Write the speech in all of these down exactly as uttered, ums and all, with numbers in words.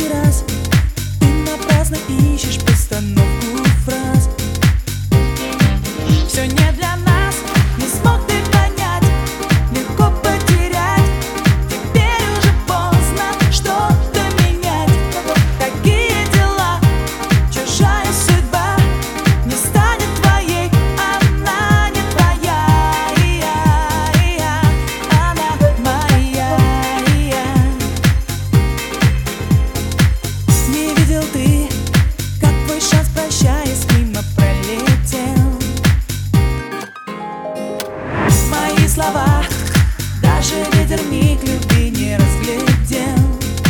последний раз. Ты напрасно ищешь постановку фраз. Все не для нас, не смог ты понять, легко потерять. Теперь уже поздно что-то менять. Такие дела, чужая судьба не станет твоей, она не твоя, и я, и я, она моя, и я. Не видел ты, как твой шанс, прощаясь, мимо пролетел. Мои слова даже ветер миг любви не разглядел.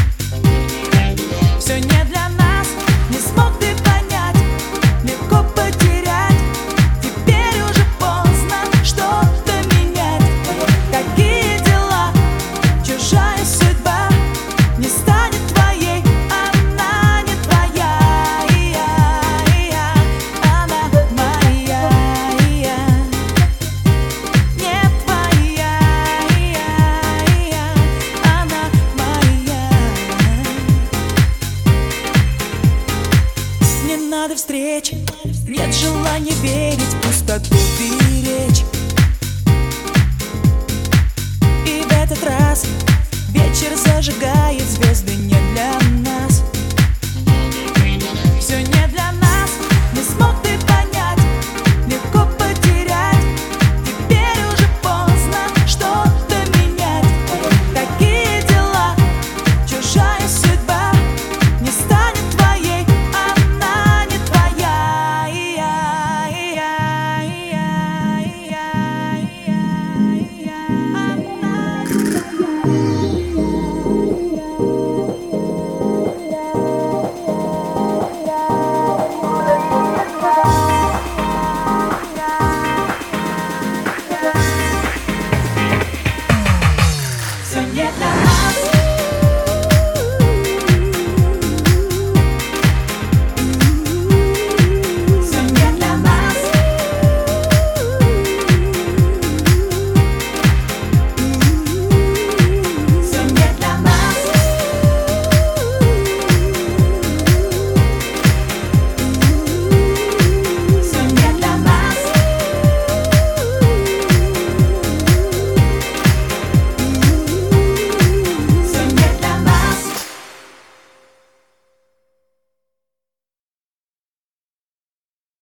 Все не для нас, не смог ты понять, легко потерять. Теперь уже поздно что-то менять. Какие дела, чужая судьба не станет твоей, она не твоя, и я, и я, она моя, и я. Не твоя, и я, и я, она моя. Не надо встреч, нет желания верить в пустоту.